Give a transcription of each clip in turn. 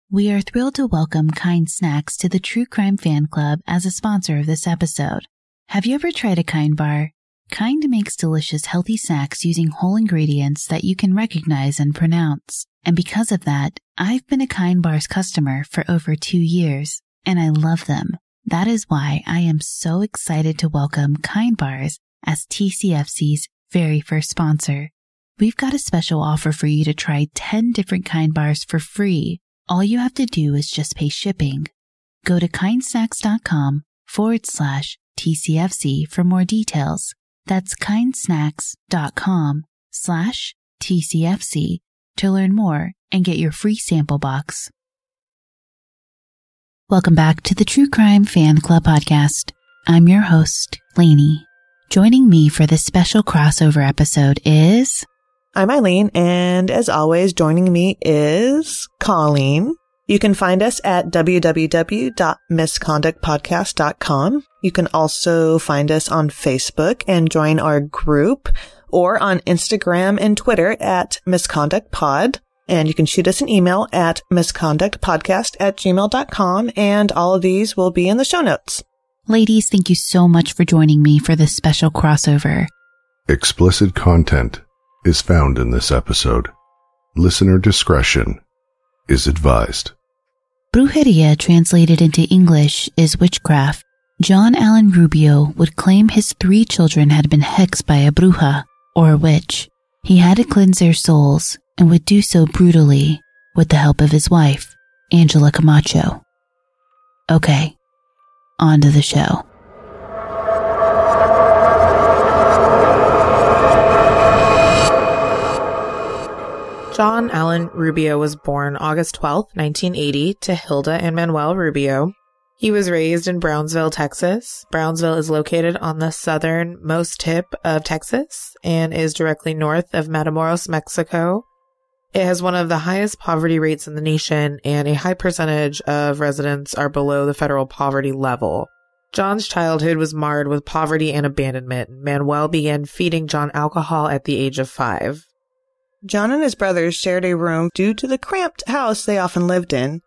We are thrilled to welcome Kind Snacks to the True Crime Fan Club as a sponsor of this episode. Have you ever tried a Kind bar? Kind makes delicious, healthy snacks using whole ingredients that you can recognize and pronounce. And because of that, I've been a Kind bar's customer for over 2 years, and I love them. That is why I am so excited to welcome Kind bars as TCFC's very first sponsor. We've got a special offer for you to try 10 different Kind bars for free. All you have to do is just pay shipping. Go to kindsnacks.com/TCFC for more details. That's kindsnacks.com/TCFC to learn more and get your free sample box. Welcome back to the True Crime Fan Club podcast. I'm your host, Lainey. Joining me for this special crossover episode is... I'm Eileen, and as always, joining me is Colleen. You can find us at www.misconductpodcast.com. You can also find us on Facebook and join our group, or on Instagram and Twitter at misconductpod. And you can shoot us an email at misconductpodcast@gmail.com, and all of these will be in the show notes. Ladies, thank you so much for joining me for this special crossover. Explicit content is found in this episode. Listener discretion is advised. Brujeria, translated into English, is witchcraft. John Allen Rubio would claim his 3 children had been hexed by a bruja, or a witch. He had to cleanse their souls, and would do so brutally, with the help of his wife, Angela Camacho. Okay, on to the show. John Allen Rubio was born August 12, 1980, to Hilda and Manuel Rubio. He was raised in Brownsville, Texas. Brownsville is located on the southernmost tip of Texas and is directly north of Matamoros, Mexico. It has one of the highest poverty rates in the nation, and a high percentage of residents are below the federal poverty level. John's childhood was marred with poverty and abandonment. Manuel began feeding John alcohol at the age of 5. John and his brothers shared a room due to the cramped house they often lived in.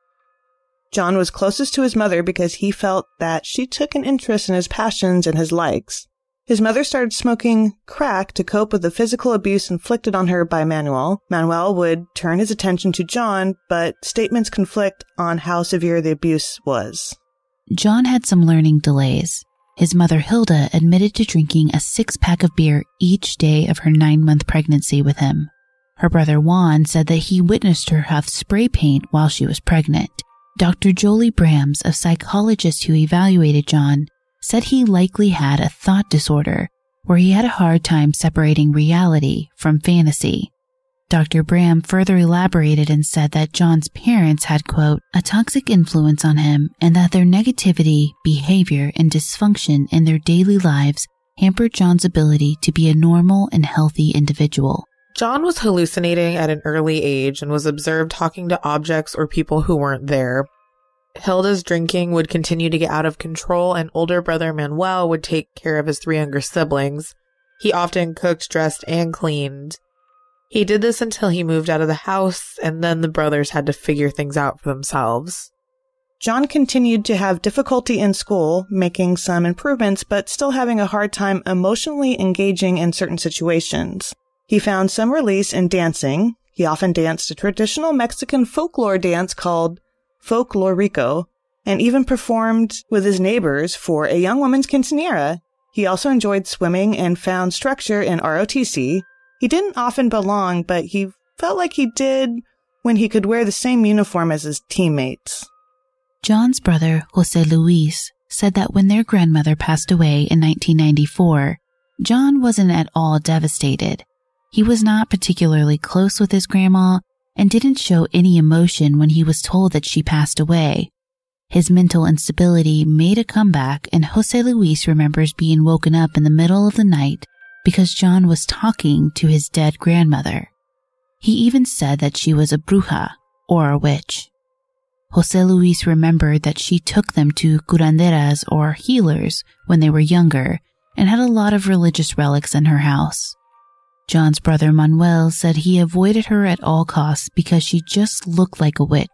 John was closest to his mother because he felt that she took an interest in his passions and his likes. His mother started smoking crack to cope with the physical abuse inflicted on her by Manuel. Manuel would turn his attention to John, but statements conflict on how severe the abuse was. John had some learning delays. His mother, Hilda, admitted to drinking a 6-pack of beer each day of her 9-month pregnancy with him. Her brother Juan said that he witnessed her have spray paint while she was pregnant. Dr. Jolie Brams, a psychologist who evaluated John, said he likely had a thought disorder where he had a hard time separating reality from fantasy. Dr. Bram further elaborated and said that John's parents had, quote, a toxic influence on him, and that their negativity, behavior, and dysfunction in their daily lives hampered John's ability to be a normal and healthy individual. John was hallucinating at an early age and was observed talking to objects or people who weren't there. Hilda's drinking would continue to get out of control, and older brother Manuel would take care of his 3 younger siblings. He often cooked, dressed, and cleaned. He did this until he moved out of the house, and then the brothers had to figure things out for themselves. John continued to have difficulty in school, making some improvements, but still having a hard time emotionally engaging in certain situations. He found some release in dancing. He often danced a traditional Mexican folklore dance called folklorico, and even performed with his neighbors for a young woman's quinceañera. He also enjoyed swimming and found structure in ROTC. He didn't often belong, but he felt like he did when he could wear the same uniform as his teammates. John's brother, Jose Luis, said that when their grandmother passed away in 1994, John wasn't at all devastated. He was not particularly close with his grandma and didn't show any emotion when he was told that she passed away. His mental instability made a comeback, and Jose Luis remembers being woken up in the middle of the night because John was talking to his dead grandmother. He even said that she was a bruja, or a witch. Jose Luis remembered that she took them to curanderas, or healers, when they were younger, and had a lot of religious relics in her house. John's brother Manuel said he avoided her at all costs because she just looked like a witch,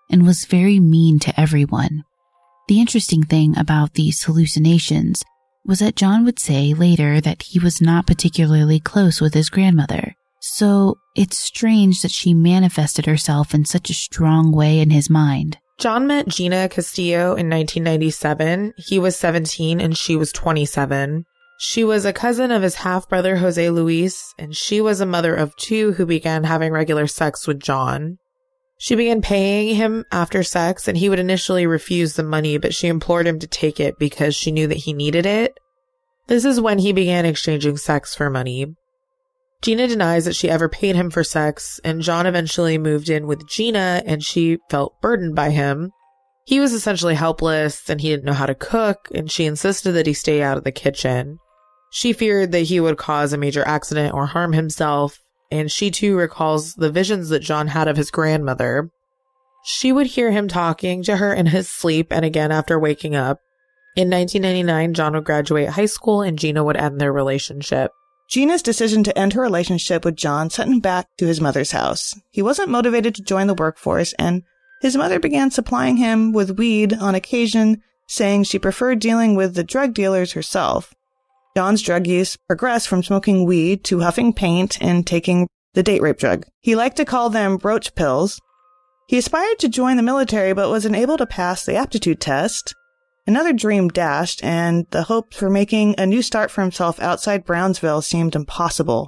and was very mean to everyone. The interesting thing about these hallucinations was that John would say later that he was not particularly close with his grandmother. So it's strange that she manifested herself in such a strong way in his mind. John met Gina Castillo in 1997. He was 17 and she was 27. She was a cousin of his half-brother Jose Luis, and she was a mother of two who began having regular sex with John. She began paying him after sex, and he would initially refuse the money, but she implored him to take it because she knew that he needed it. This is when he began exchanging sex for money. Gina denies that she ever paid him for sex, and John eventually moved in with Gina, and she felt burdened by him. He was essentially helpless, and he didn't know how to cook, and she insisted that he stay out of the kitchen. She feared that he would cause a major accident or harm himself, and she too recalls the visions that John had of his grandmother. She would hear him talking to her in his sleep and again after waking up. In 1999, John would graduate high school and Gina would end their relationship. Gina's decision to end her relationship with John sent him back to his mother's house. He wasn't motivated to join the workforce, and his mother began supplying him with weed on occasion, saying she preferred dealing with the drug dealers herself. John's drug use progressed from smoking weed to huffing paint and taking the date rape drug. He liked to call them roach pills. He aspired to join the military but was unable to pass the aptitude test. Another dream dashed, and the hope for making a new start for himself outside Brownsville seemed impossible.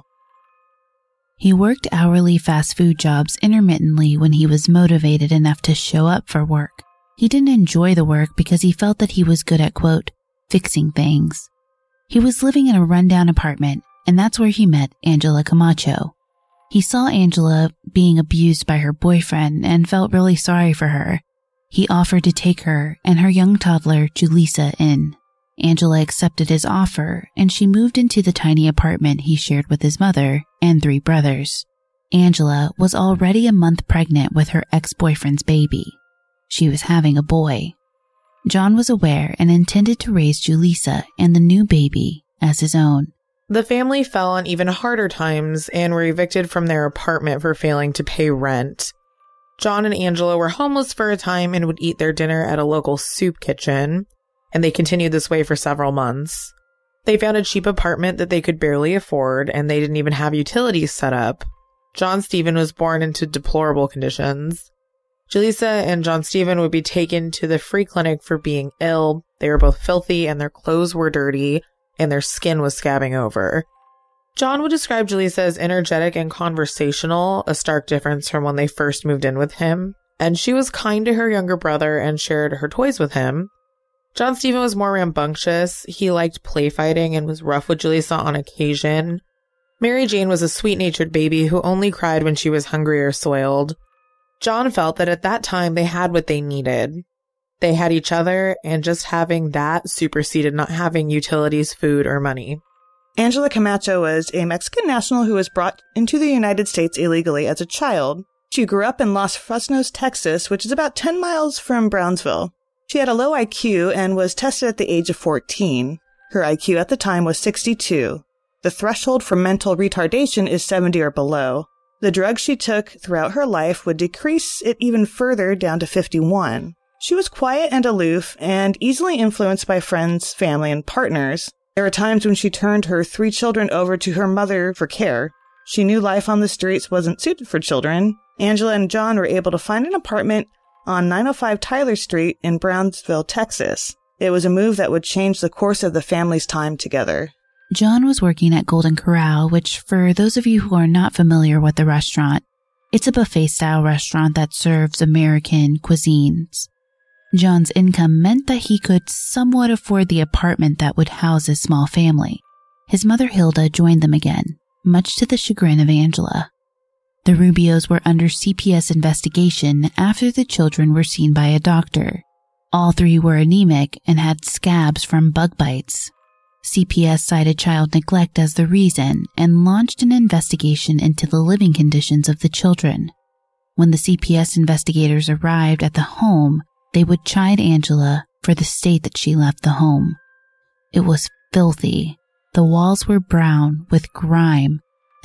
He worked hourly fast food jobs intermittently when he was motivated enough to show up for work. He didn't enjoy the work because he felt that he was good at, quote, fixing things. He was living in a rundown apartment, and that's where he met Angela Camacho. He saw Angela being abused by her boyfriend and felt really sorry for her. He offered to take her and her young toddler, Julissa, in. Angela accepted his offer, and she moved into the tiny apartment he shared with his mother and 3 brothers. Angela was already a month pregnant with her ex-boyfriend's baby. She was having a boy. John was aware and intended to raise Julissa and the new baby as his own. The family fell on even harder times and were evicted from their apartment for failing to pay rent. John and Angela were homeless for a time and would eat their dinner at a local soup kitchen, and they continued this way for several months. They found a cheap apartment that they could barely afford, and they didn't even have utilities set up. John Stephen was born into deplorable conditions. Julissa and John Stephen would be taken to the free clinic for being ill. They were both filthy and their clothes were dirty and their skin was scabbing over. John would describe Julissa as energetic and conversational, a stark difference from when they first moved in with him. And she was kind to her younger brother and shared her toys with him. John Stephen was more rambunctious. He liked play fighting and was rough with Julissa on occasion. Mary Jane was a sweet-natured baby who only cried when she was hungry or soiled. John felt that at that time they had what they needed. They had each other, and just having that superseded not having utilities, food, or money. Angela Camacho was a Mexican national who was brought into the United States illegally as a child. She grew up in Los Fresnos, Texas, which is about 10 miles from Brownsville. She had a low IQ and was tested at the age of 14. Her IQ at the time was 62. The threshold for mental retardation is 70 or below. The drugs she took throughout her life would decrease it even further down to 51. She was quiet and aloof and easily influenced by friends, family, and partners. There were times when she turned her 3 children over to her mother for care. She knew life on the streets wasn't suited for children. Angela and John were able to find an apartment on 905 Tyler Street in Brownsville, Texas. It was a move that would change the course of the family's time together. John was working at Golden Corral, which, for those of you who are not familiar with the restaurant, it's a buffet-style restaurant that serves American cuisines. John's income meant that he could somewhat afford the apartment that would house his small family. His mother Hilda joined them again, much to the chagrin of Angela. The Rubios were under CPS investigation after the children were seen by a doctor. All 3 were anemic and had scabs from bug bites. CPS cited child neglect as the reason and launched an investigation into the living conditions of the children. When the CPS investigators arrived at the home, they would chide Angela for the state that she left the home. It was filthy. The walls were brown with grime,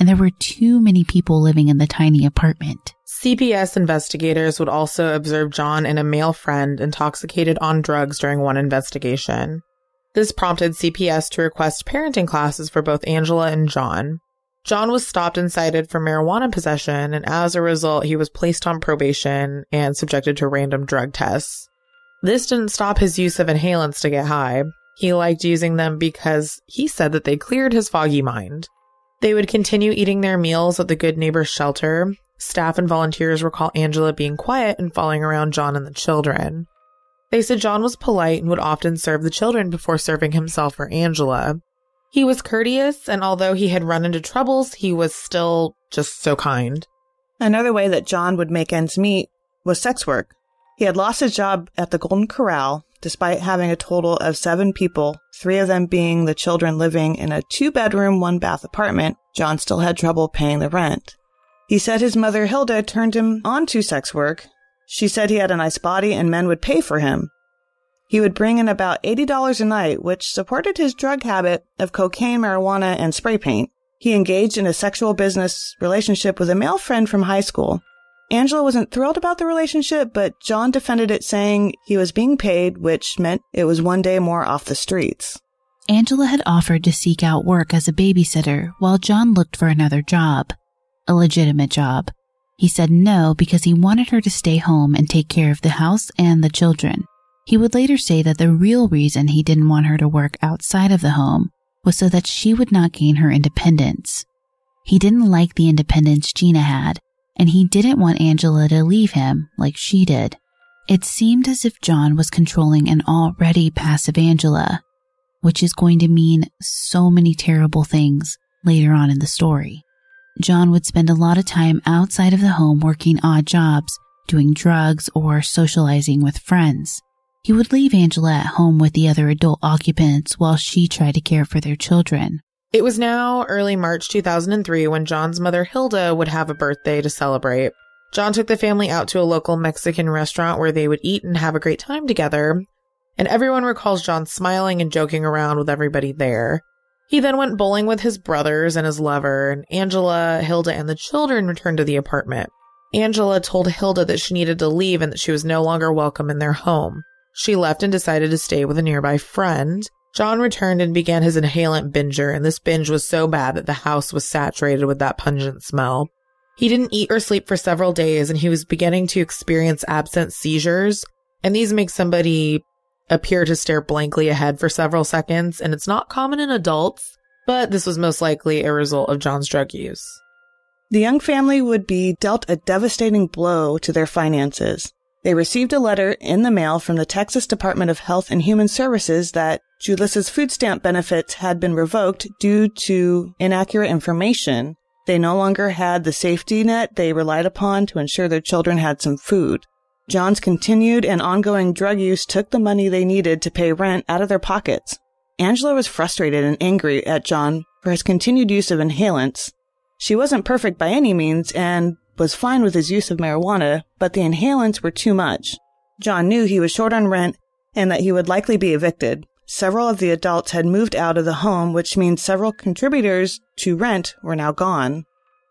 and there were too many people living in the tiny apartment. CPS investigators would also observe John and a male friend intoxicated on drugs during one investigation. This prompted CPS to request parenting classes for both Angela and John. John was stopped and cited for marijuana possession, and as a result, he was placed on probation and subjected to random drug tests. This didn't stop his use of inhalants to get high. He liked using them because he said that they cleared his foggy mind. They would continue eating their meals at the Good Neighbor shelter. Staff and volunteers recall Angela being quiet and following around John and the children. They said John was polite and would often serve the children before serving himself or Angela. He was courteous, and although he had run into troubles, he was still just so kind. Another way that John would make ends meet was sex work. He had lost his job at the Golden Corral, despite having a total of 7 people, 3 of them being the children living in a 2-bedroom, 1-bath apartment. John still had trouble paying the rent. He said his mother Hilda turned him on to sex work. She said he had a nice body and men would pay for him. He would bring in about $80 a night, which supported his drug habit of cocaine, marijuana, and spray paint. He engaged in a sexual business relationship with a male friend from high school. Angela wasn't thrilled about the relationship, but John defended it, saying he was being paid, which meant it was one day more off the streets. Angela had offered to seek out work as a babysitter while John looked for another job, a legitimate job. He said no because he wanted her to stay home and take care of the house and the children. He would later say that the real reason he didn't want her to work outside of the home was so that she would not gain her independence. He didn't like the independence Gina had, and he didn't want Angela to leave him like she did. It seemed as if John was controlling an already passive Angela, which is going to mean so many terrible things later on in the story. John would spend a lot of time outside of the home working odd jobs, doing drugs, or socializing with friends. He would leave Angela at home with the other adult occupants while she tried to care for their children. It was now early March 2003 when John's mother Hilda would have a birthday to celebrate. John took the family out to a local Mexican restaurant where they would eat and have a great time together, and everyone recalls John smiling and joking around with everybody there. He then went bowling with his brothers and his lover, and Angela, Hilda, and the children returned to the apartment. Angela told Hilda that she needed to leave and that she was no longer welcome in their home. She left and decided to stay with a nearby friend. John returned and began his inhalant binger, and this binge was so bad that the house was saturated with that pungent smell. He didn't eat or sleep for several days, and he was beginning to experience absent seizures, and these make somebody appear to stare blankly ahead for several seconds, and it's not common in adults, but this was most likely a result of John's drug use. The young family would be dealt a devastating blow to their finances. They received a letter in the mail from the Texas Department of Health and Human Services that Julissa's food stamp benefits had been revoked due to inaccurate information. They no longer had the safety net they relied upon to ensure their children had some food. John's continued and ongoing drug use took the money they needed to pay rent out of their pockets. Angela was frustrated and angry at John for his continued use of inhalants. She wasn't perfect by any means and was fine with his use of marijuana, but the inhalants were too much. John knew he was short on rent and that he would likely be evicted. Several of the adults had moved out of the home, which means several contributors to rent were now gone.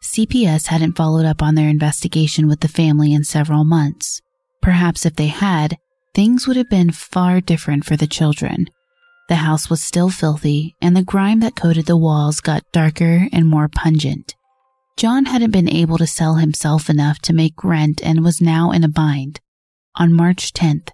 CPS hadn't followed up on their investigation with the family in several months. Perhaps if they had, things would have been far different for the children. The house was still filthy, and the grime that coated the walls got darker and more pungent. John hadn't been able to sell himself enough to make rent and was now in a bind. On March 10th,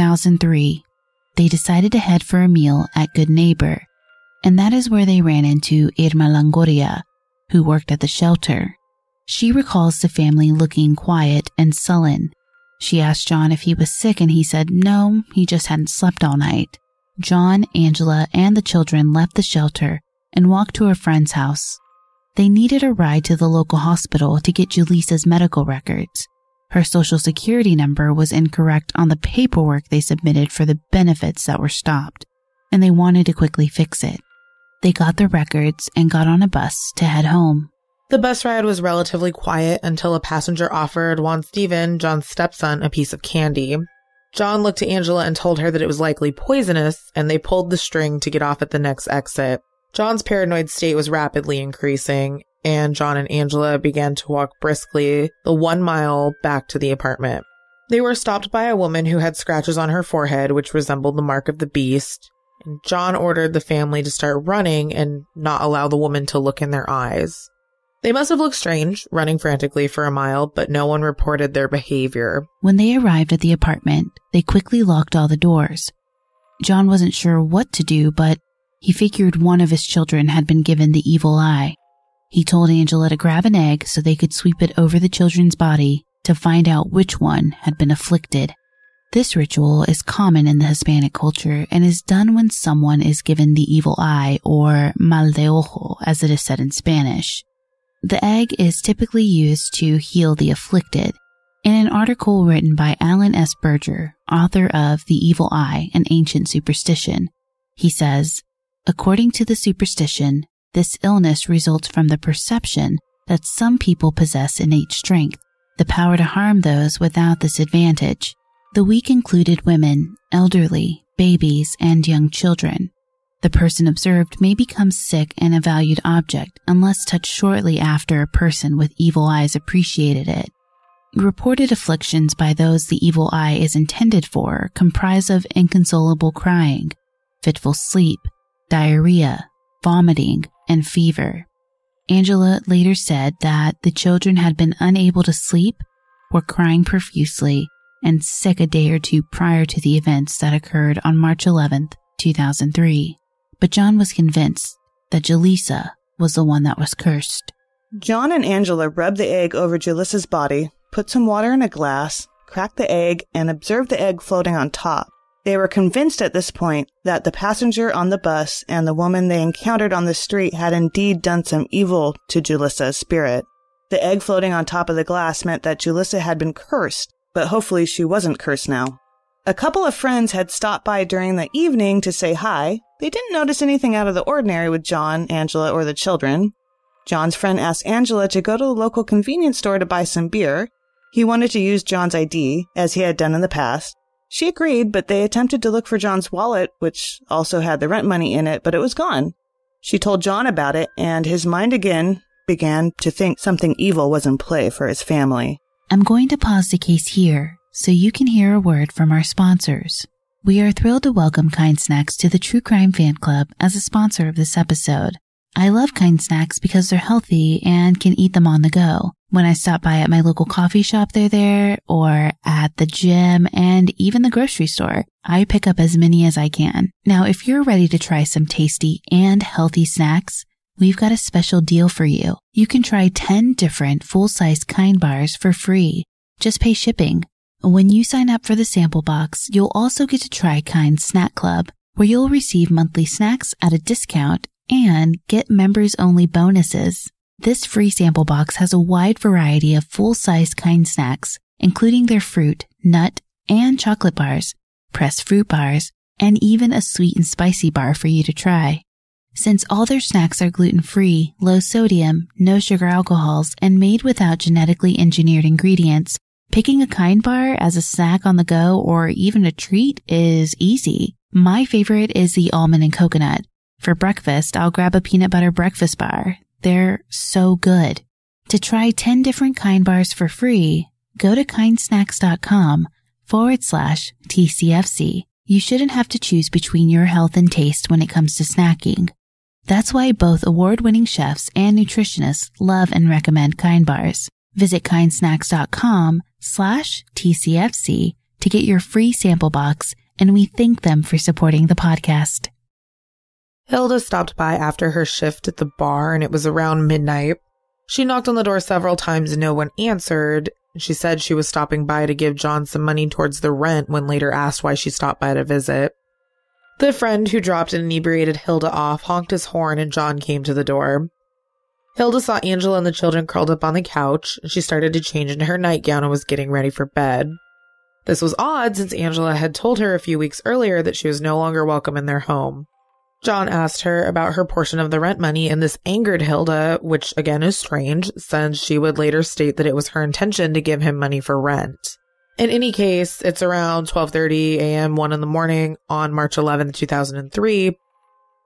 2003, they decided to head for a meal at Good Neighbor, and that is where they ran into Irma Longoria, who worked at the shelter. She recalls the family looking quiet and sullen. She asked John if he was sick, and he said no, he just hadn't slept all night. John, Angela, and the children left the shelter and walked to a friend's house. They needed a ride to the local hospital to get Julissa's medical records. Her social security number was incorrect on the paperwork they submitted for the benefits that were stopped, and they wanted to quickly fix it. They got the records and got on a bus to head home. The bus ride was relatively quiet until a passenger offered Juan Steven, John's stepson, a piece of candy. John looked to Angela and told her that it was likely poisonous, and they pulled the string to get off at the next exit. John's paranoid state was rapidly increasing. and John and Angela began to walk briskly the 1 mile back to the apartment. They were stopped by a woman who had scratches on her forehead, which resembled the mark of the beast. And John ordered the family to start running and not allow the woman to look in their eyes. They must have looked strange, running frantically for a mile, but no one reported their behavior. When they arrived at the apartment, they quickly locked all the doors. John wasn't sure what to do, but he figured one of his children had been given the evil eye. He told Angela to grab an egg so they could sweep it over the children's body to find out which one had been afflicted. This ritual is common in the Hispanic culture and is done when someone is given the evil eye, or mal de ojo, as it is said in Spanish. The egg is typically used to heal the afflicted. In an article written by Alan S. Berger, author of The Evil Eye, An Ancient Superstition, he says, according to the superstition, this illness results from the perception that some people possess innate strength, the power to harm those without this advantage. The weak included women, elderly, babies, and young children. The person observed may become sick and a valued object unless touched shortly after a person with evil eyes appreciated it. Reported afflictions by those the evil eye is intended for comprise of inconsolable crying, fitful sleep, diarrhea, vomiting, and fever. Angela later said that the children had been unable to sleep, were crying profusely, and sick a day or two prior to the events that occurred on March 11th, 2003. But John was convinced that Julissa was the one that was cursed. John and Angela rubbed the egg over Julissa's body, put some water in a glass, cracked the egg, and observed the egg floating on top. They were convinced at this point that the passenger on the bus and the woman they encountered on the street had indeed done some evil to Julissa's spirit. The egg floating on top of the glass meant that Julissa had been cursed, but hopefully she wasn't cursed now. A couple of friends had stopped by during the evening to say hi. They didn't notice anything out of the ordinary with John, Angela, or the children. John's friend asked Angela to go to the local convenience store to buy some beer. He wanted to use John's ID, as he had done in the past. She agreed, but they attempted to look for John's wallet, which also had the rent money in it, but it was gone. She told John about it, and his mind again began to think something evil was in play for his family. I'm going to pause the case here so you can hear a word from our sponsors. We are thrilled to welcome Kind Snacks to the True Crime Fan Club as a sponsor of this episode. I love Kind Snacks because they're healthy and can eat them on the go. When I stop by at my local coffee shop, they're there, or at the gym and even the grocery store. I pick up as many as I can. Now, if you're ready to try some tasty and healthy snacks, we've got a special deal for you. You can try 10 different full-size Kind bars for free. Just pay shipping. When you sign up for the sample box, you'll also get to try Kind Snack Club, where you'll receive monthly snacks at a discount and get members-only bonuses. This free sample box has a wide variety of full-size Kind snacks, including their fruit, nut, and chocolate bars, pressed fruit bars, and even a sweet and spicy bar for you to try. Since all their snacks are gluten-free, low sodium, no sugar alcohols, and made without genetically engineered ingredients, picking a Kind bar as a snack on the go or even a treat is easy. My favorite is the almond and coconut. For breakfast, I'll grab a peanut butter breakfast bar. They're so good. To try 10 different Kind bars for free, go to kindsnacks.com/TCFC. You shouldn't have to choose between your health and taste when it comes to snacking. That's why both award-winning chefs and nutritionists love and recommend Kind bars. Visit kindsnacks.com/TCFC to get your free sample box, and we thank them for supporting the podcast. Hilda stopped by after her shift at the bar, and it was around midnight. She knocked on the door several times and no one answered. She said she was stopping by to give John some money towards the rent when later asked why she stopped by to visit. The friend who dropped and inebriated Hilda off honked his horn and John came to the door. Hilda saw Angela and the children curled up on the couch. She started to change into her nightgown and was getting ready for bed. This was odd since Angela had told her a few weeks earlier that she was no longer welcome in their home. John asked her about her portion of the rent money, and this angered Hilda, which again is strange, since she would later state that it was her intention to give him money for rent. In any case, it's around 12:30 a.m., 1 in the morning on March 11, 2003.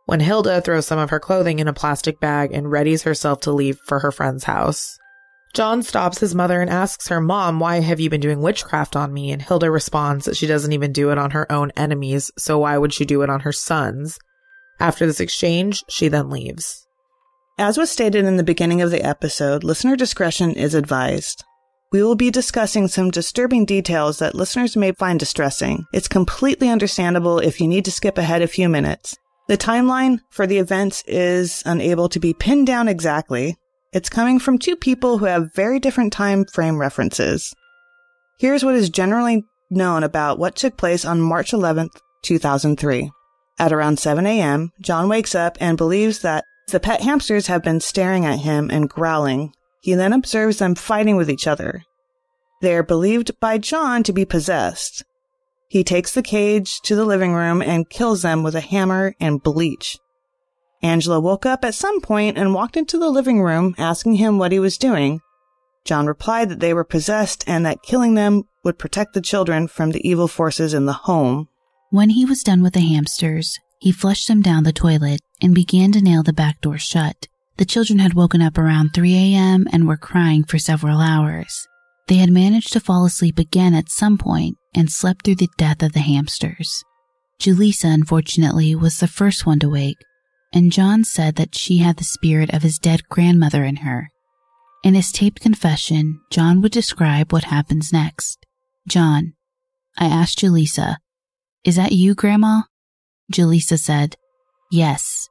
when Hilda throws some of her clothing in a plastic bag and readies herself to leave for her friend's house. John stops his mother and asks her, "Mom, why have you been doing witchcraft on me?" And Hilda responds that she doesn't even do it on her own enemies, so why would she do it on her sons? After this exchange, she then leaves. As was stated in the beginning of the episode, listener discretion is advised. We will be discussing some disturbing details that listeners may find distressing. It's completely understandable if you need to skip ahead a few minutes. The timeline for the events is unable to be pinned down exactly. It's coming from two people who have very different time frame references. Here's what is generally known about what took place on March 11th, 2003. At around 7 a.m., John wakes up and believes that the pet hamsters have been staring at him and growling. He then observes them fighting with each other. They are believed by John to be possessed. He takes the cage to the living room and kills them with a hammer and bleach. Angela woke up at some point and walked into the living room asking him what he was doing. John replied that they were possessed and that killing them would protect the children from the evil forces in the home. When he was done with the hamsters, he flushed them down the toilet and began to nail the back door shut. The children had woken up around 3 a.m. and were crying for several hours. They had managed to fall asleep again at some point and slept through the death of the hamsters. Julissa, unfortunately, was the first one to wake, and John said that she had the spirit of his dead grandmother in her. In his taped confession, John would describe what happens next. John: I asked Julissa, "Is that you, Grandma?" Julissa said, "Yes."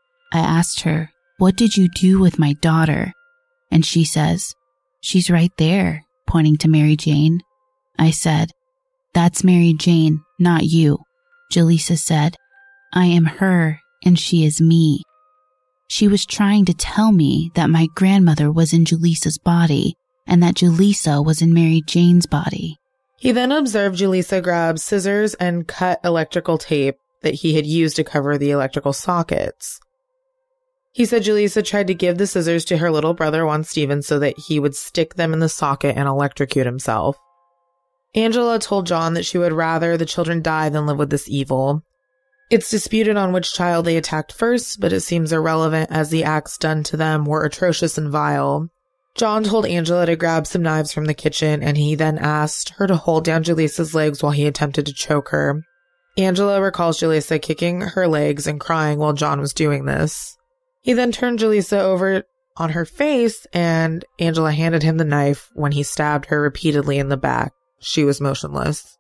I asked her, "What did you do with my daughter?" And she says, "She's right there," pointing to Mary Jane. I said, "That's Mary Jane, not you." Julissa said, "I am her and she is me." She was trying to tell me that my grandmother was in Julissa's body and that Julissa was in Mary Jane's body. He then observed Julissa grab scissors and cut electrical tape that he had used to cover the electrical sockets. He said Julissa tried to give the scissors to her little brother Juan Stevens so that he would stick them in the socket and electrocute himself. Angela told John that she would rather the children die than live with this evil. It's disputed on which child they attacked first, but it seems irrelevant as the acts done to them were atrocious and vile. John told Angela to grab some knives from the kitchen, and he then asked her to hold down Julissa's legs while he attempted to choke her. Angela recalls Julissa kicking her legs and crying while John was doing this. He then turned Julissa over on her face, and Angela handed him the knife when he stabbed her repeatedly in the back. She was motionless.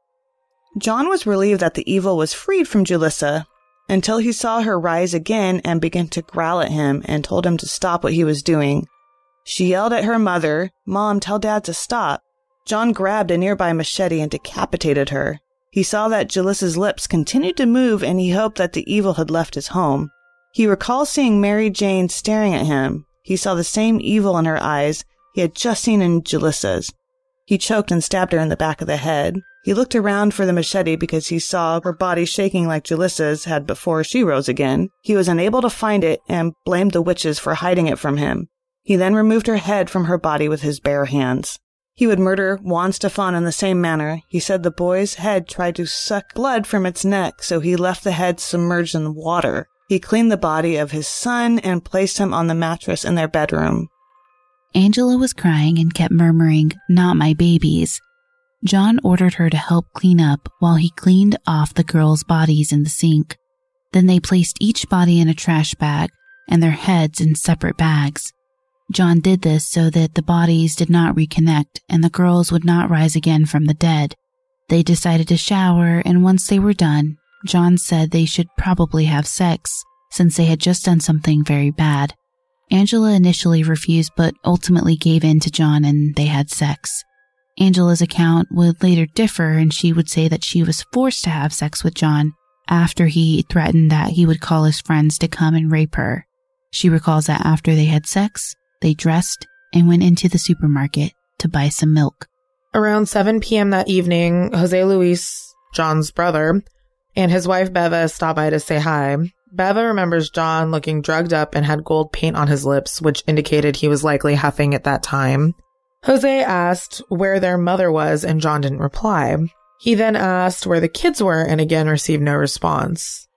John was relieved that the evil was freed from Julissa until he saw her rise again and begin to growl at him and told him to stop what he was doing. She yelled at her mother, "Mom, tell Dad to stop." John grabbed a nearby machete and decapitated her. He saw that Julissa's lips continued to move and he hoped that the evil had left his home. He recalls seeing Mary Jane staring at him. He saw the same evil in her eyes he had just seen in Julissa's. He choked and stabbed her in the back of the head. He looked around for the machete because he saw her body shaking like Julissa's had before she rose again. He was unable to find it and blamed the witches for hiding it from him. He then removed her head from her body with his bare hands. He would murder Juan Stefan in the same manner. He said the boy's head tried to suck blood from its neck, so he left the head submerged in water. He cleaned the body of his son and placed him on the mattress in their bedroom. Angela was crying and kept murmuring, "Not my babies." John ordered her to help clean up while he cleaned off the girls' bodies in the sink. Then they placed each body in a trash bag and their heads in separate bags. John did this so that the bodies did not reconnect and the girls would not rise again from the dead. They decided to shower, and once they were done, John said they should probably have sex since they had just done something very bad. Angela initially refused but ultimately gave in to John and they had sex. Angela's account would later differ, and she would say that she was forced to have sex with John after he threatened that he would call his friends to come and rape her. She recalls that after they had sex, they dressed and went into the supermarket to buy some milk. Around 7 p.m. that evening, Jose Luis, John's brother, and his wife Beva stop by to say hi. Beva remembers John looking drugged up and had gold paint on his lips, which indicated he was likely huffing at that time. Jose asked where their mother was, and John didn't reply. He then asked where the kids were and again received no response.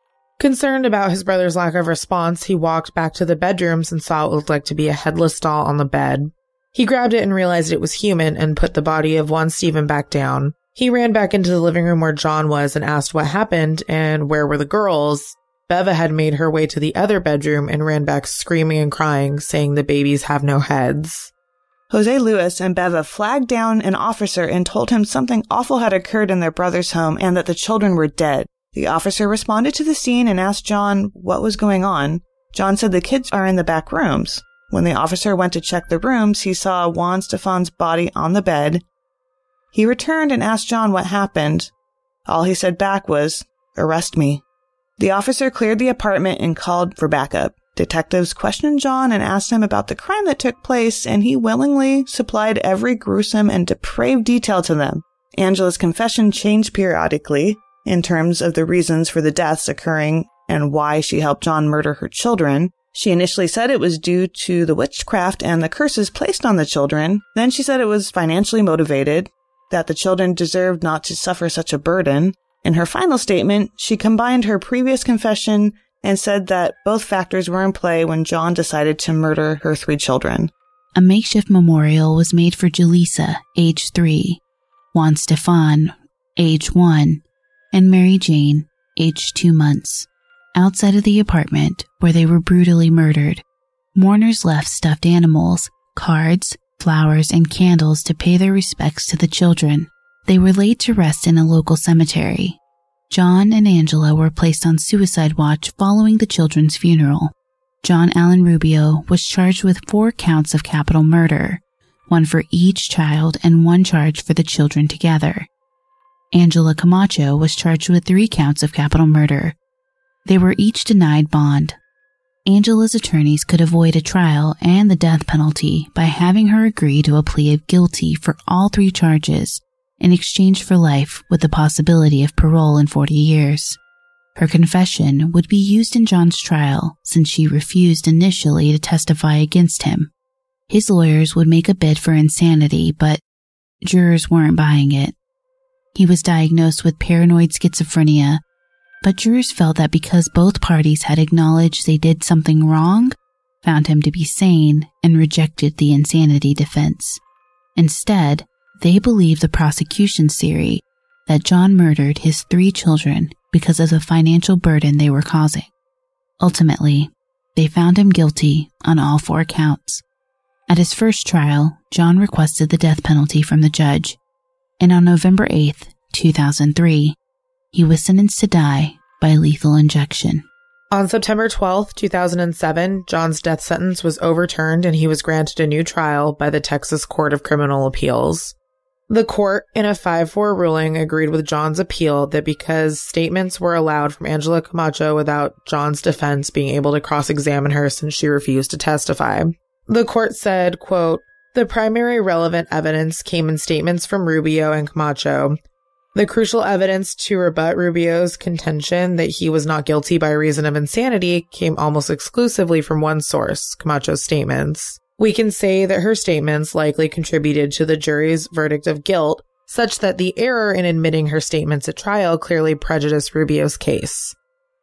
Concerned about his brother's lack of response, he walked back to the bedrooms and saw what looked like to be a headless doll on the bed. He grabbed it and realized it was human and put the body of Juan Stephen back down. He ran back into the living room where John was and asked what happened and where were the girls. Beva had made her way to the other bedroom and ran back screaming and crying, saying the babies have no heads. Jose Luis and Beva flagged down an officer and told him something awful had occurred in their brother's home and that the children were dead. The officer responded to the scene and asked John what was going on. John said the kids are in the back rooms. When the officer went to check the rooms, he saw Juan Stefan's body on the bed. He returned and asked John what happened. All he said back was, "Arrest me." The officer cleared the apartment and called for backup. Detectives questioned John and asked him about the crime that took place, and he willingly supplied every gruesome and depraved detail to them. Angela's confession changed periodically in terms of the reasons for the deaths occurring and why she helped John murder her children. She initially said it was due to the witchcraft and the curses placed on the children. Then she said it was financially motivated, that the children deserved not to suffer such a burden. In her final statement, she combined her previous confession and said that both factors were in play when John decided to murder her 3 children. A makeshift memorial was made for Julissa, age 3, Juan Stefan, age 1, and Mary Jane, age 2 months. Outside of the apartment, where they were brutally murdered, mourners left stuffed animals, cards, flowers, and candles to pay their respects to the children. They were laid to rest in a local cemetery. John and Angela were placed on suicide watch following the children's funeral. John Allen Rubio was charged with 4 counts of capital murder, 1 for each child and 1 charge for the children together. Angela Camacho was charged with 3 counts of capital murder. They were each denied bond. Angela's attorneys could avoid a trial and the death penalty by having her agree to a plea of guilty for all 3 charges in exchange for life with the possibility of parole in 40 years. Her confession would be used in John's trial since she refused initially to testify against him. His lawyers would make a bid for insanity, but jurors weren't buying it. He was diagnosed with paranoid schizophrenia, but jurors felt that because both parties had acknowledged they did something wrong, found him to be sane, and rejected the insanity defense. Instead, they believed the prosecution's theory that John murdered his 3 children because of the financial burden they were causing. Ultimately, they found him guilty on all 4 counts. At his first trial, John requested the death penalty from the judge, and on November 8, 2003, he was sentenced to die by lethal injection. On September 12, 2007, John's death sentence was overturned and he was granted a new trial by the Texas Court of Criminal Appeals. The court, in a 5-4 ruling, agreed with John's appeal that because statements were allowed from Angela Camacho without John's defense being able to cross-examine her since she refused to testify. The court said, quote, "The primary relevant evidence came in statements from Rubio and Camacho. The crucial evidence to rebut Rubio's contention that he was not guilty by reason of insanity came almost exclusively from one source, Camacho's statements. We can say that her statements likely contributed to the jury's verdict of guilt, such that the error in admitting her statements at trial clearly prejudiced Rubio's case."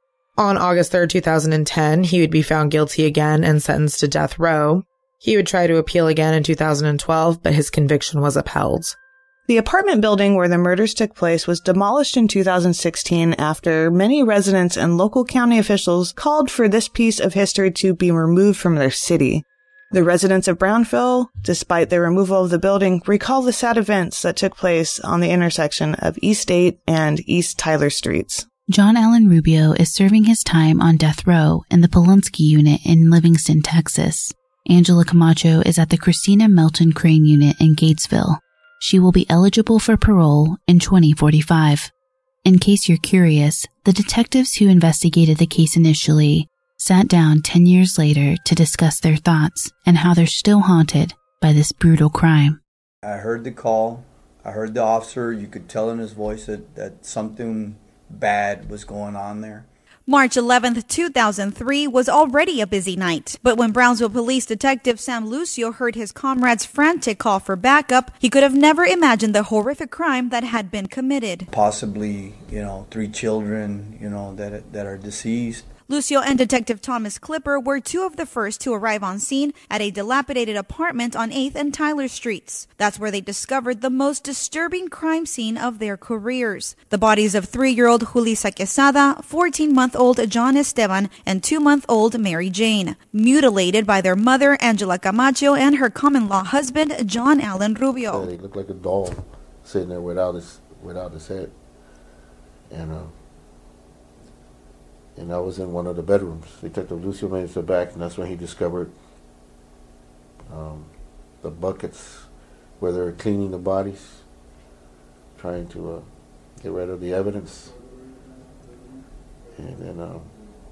On August 3, 2010, he would be found guilty again and sentenced to death row. He would try to appeal again in 2012, but his conviction was upheld. The apartment building where the murders took place was demolished in 2016 after many residents and local county officials called for this piece of history to be removed from their city. The residents of Brownville, despite the removal of the building, recall the sad events that took place on the intersection of East 8 and East Tyler Streets. John Allen Rubio is serving his time on death row in the Polunsky unit in Livingston, Texas. Angela Camacho is at the Christina Melton Crane unit in Gatesville. She will be eligible for parole in 2045. In case you're curious, the detectives who investigated the case initially sat down 10 years later to discuss their thoughts and how they're still haunted by this brutal crime. I heard the call. I heard the officer. You could tell in his voice that something bad was going on there. March 11, 2003 was already a busy night, but when Brownsville Police Detective Sam Lucio heard his comrade's frantic call for backup, he could have never imagined the horrific crime that had been committed. Possibly, 3 children, that are deceased. Lucio and Detective Thomas Clipper were 2 of the first to arrive on scene at a dilapidated apartment on 8th and Tyler Streets. That's where they discovered the most disturbing crime scene of their careers. The bodies of 3-year-old Julissa Quesada, 14-month-old John Esteban, and 2-month-old Mary Jane, mutilated by their mother, Angela Camacho, and her common-law husband, John Allen Rubio. He looked like a doll sitting there without his head. And I was in one of the bedrooms. Detective Lucio made it to the back, and that's when he discovered the buckets where they were cleaning the bodies, trying to get rid of the evidence. And then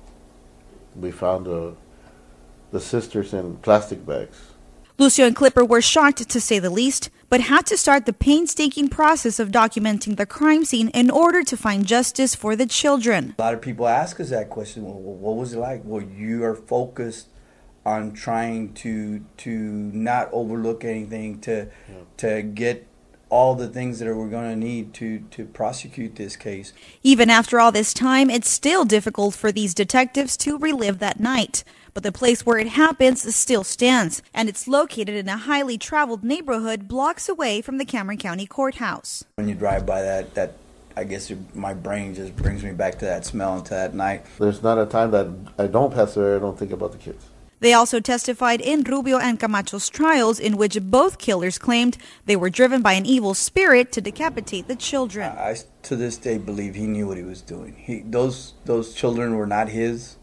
we found the sisters in plastic bags. Lucio and Clipper were shocked, to say the least, but had to start the painstaking process of documenting the crime scene in order to find justice for the children. A lot of people ask us that question, well, what was it like? Well, you are focused on trying to not overlook anything, to get all the things that we're going to need to prosecute this case. Even after all this time, it's still difficult for these detectives to relive that night. But the place where it happens still stands, and it's located in a highly traveled neighborhood blocks away from the Cameron County Courthouse. When you drive by that I guess my brain just brings me back to that smell and to that night. There's not a time that I don't pass there, I don't think about the kids. They also testified in Rubio and Camacho's trials, in which both killers claimed they were driven by an evil spirit to decapitate the children. I to this day believe he knew what he was doing. Those children were not his,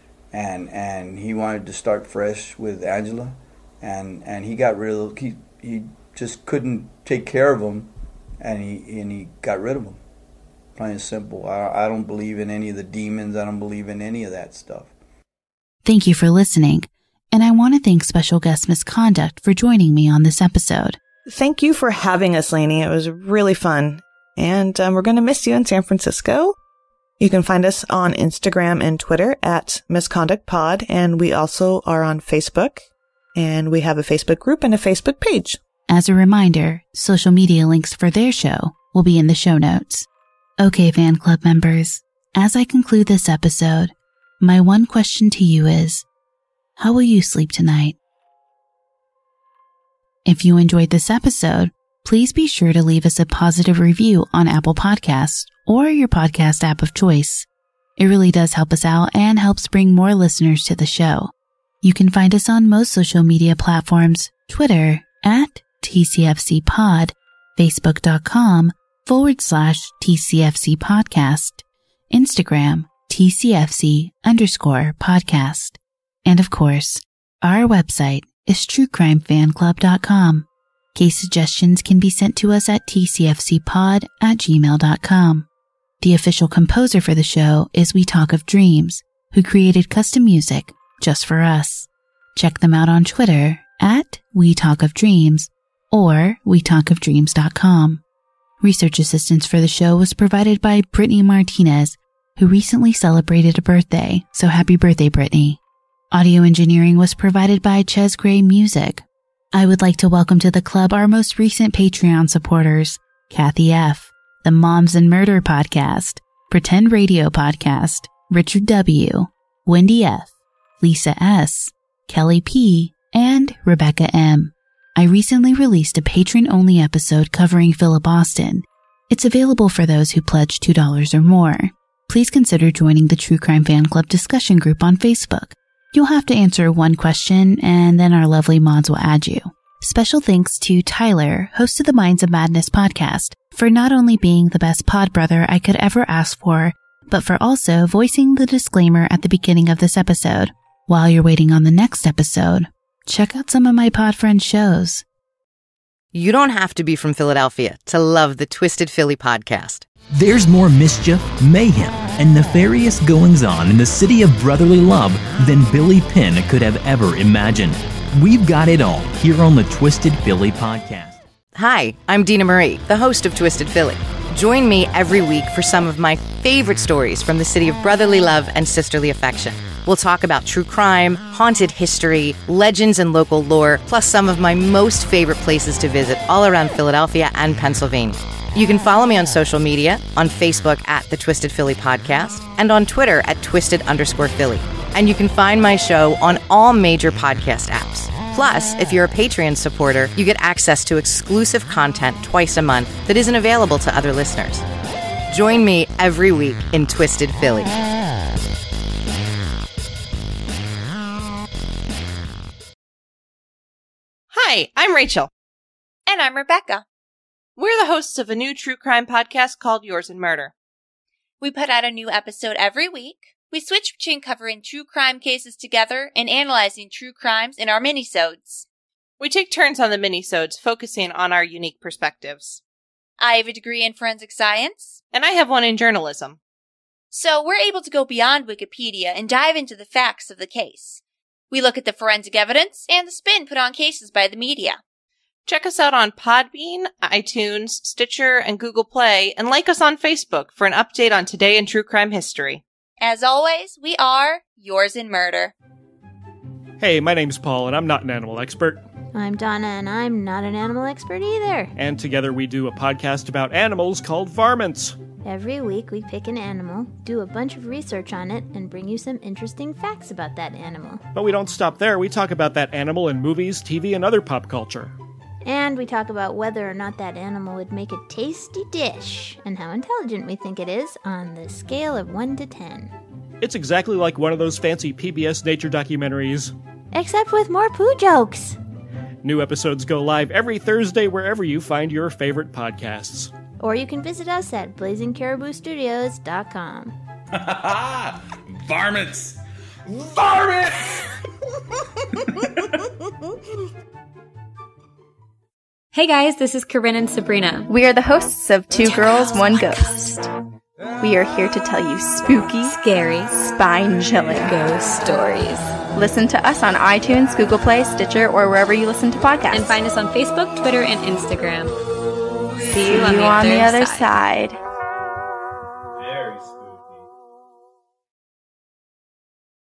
and he wanted to start fresh with Angela, and he got rid of he just couldn't take care of them, and he got rid of them. Plain and simple. I don't believe in any of the demons. I don't believe in any of that stuff. Thank you for listening, and I want to thank special guest Misconduct for joining me on this episode. Thank you for having us, Lainey. It was really fun, and we're going to miss you in San Francisco. You can find us on Instagram and Twitter at Misconduct Pod, and we also are on Facebook, and we have a Facebook group and a Facebook page. As a reminder, social media links for their show will be in the show notes. Okay, fan club members, as I conclude this episode, my one question to you is, how will you sleep tonight? If you enjoyed this episode, please be sure to leave us a positive review on Apple Podcasts or your podcast app of choice. It really does help us out and helps bring more listeners to the show. You can find us on most social media platforms, Twitter at TCFC Pod, Facebook.com/TCFC Podcast, Instagram TCFC_podcast. And of course, our website is truecrimefanclub.com. Case suggestions can be sent to us at tcfcpod@gmail.com. The official composer for the show is We Talk of Dreams, who created custom music just for us. Check them out on Twitter at We Talk of Dreams or wetalkofdreams.com. Research assistance for the show was provided by Brittany Martinez, who recently celebrated a birthday, so happy birthday, Brittany. Audio engineering was provided by Ches Gray Music. I would like to welcome to the club our most recent Patreon supporters, Kathy F., the Moms and Murder Podcast, Pretend Radio Podcast, Richard W., Wendy F., Lisa S., Kelly P., and Rebecca M. I recently released a patron-only episode covering Philip Austin. It's available for those who pledge $2 or more. Please consider joining the True Crime Fan Club discussion group on Facebook. You'll have to answer one question, and then our lovely mods will add you. Special thanks to Tyler, host of the Minds of Madness podcast, for not only being the best pod brother I could ever ask for, but for also voicing the disclaimer at the beginning of this episode. While you're waiting on the next episode, check out some of my pod friends' shows. You don't have to be from Philadelphia to love the Twisted Philly podcast. There's more mischief, mayhem, and nefarious goings-on in the city of brotherly love than Billy Penn could have ever imagined. We've got it all here on the Twisted Philly podcast. Hi, I'm Dina Marie, the host of Twisted Philly. Join me every week for some of my favorite stories from the city of brotherly love and sisterly affection. We'll talk about true crime, haunted history, legends and local lore, plus some of my most favorite places to visit all around Philadelphia and Pennsylvania. You can follow me on social media, on Facebook at The Twisted Philly Podcast, and on Twitter at Twisted_Philly. And you can find my show on all major podcast apps. Plus, if you're a Patreon supporter, you get access to exclusive content twice a month that isn't available to other listeners. Join me every week in Twisted Philly. Hi, I'm Rachel. And I'm Rebecca. We're the hosts of a new true crime podcast called Yours in Murder. We put out a new episode every week. We switch between covering true crime cases together and analyzing true crimes in our minisodes. We take turns on the minisodes, focusing on our unique perspectives. I have a degree in forensic science. And I have one in journalism. So we're able to go beyond Wikipedia and dive into the facts of the case. We look at the forensic evidence and the spin put on cases by the media. Check us out on Podbean, iTunes, Stitcher, and Google Play, and like us on Facebook for an update on today in true crime history. As always, we are Yours in Murder. Hey, my name's Paul, and I'm not an animal expert. I'm Donna, and I'm not an animal expert either. And together we do a podcast about animals called Varmints. Every week we pick an animal, do a bunch of research on it, and bring you some interesting facts about that animal. But we don't stop there. We talk about that animal in movies, TV, and other pop culture. And we talk about whether or not that animal would make a tasty dish, and how intelligent we think it is on the scale of 1 to 10. It's exactly like one of those fancy PBS nature documentaries. Except with more poo jokes. New episodes go live every Thursday wherever you find your favorite podcasts. Or you can visit us at blazingcariboustudios.com. Varmints! Varmints! Hey guys, this is Corinne and Sabrina. We are the hosts of Two Girls, One Ghost. We are here to tell you spooky, scary, spine-chilling ghost stories. Listen to us on iTunes, Google Play, Stitcher, or wherever you listen to podcasts. And find us on Facebook, Twitter, and Instagram. See you on the other side. Very spooky.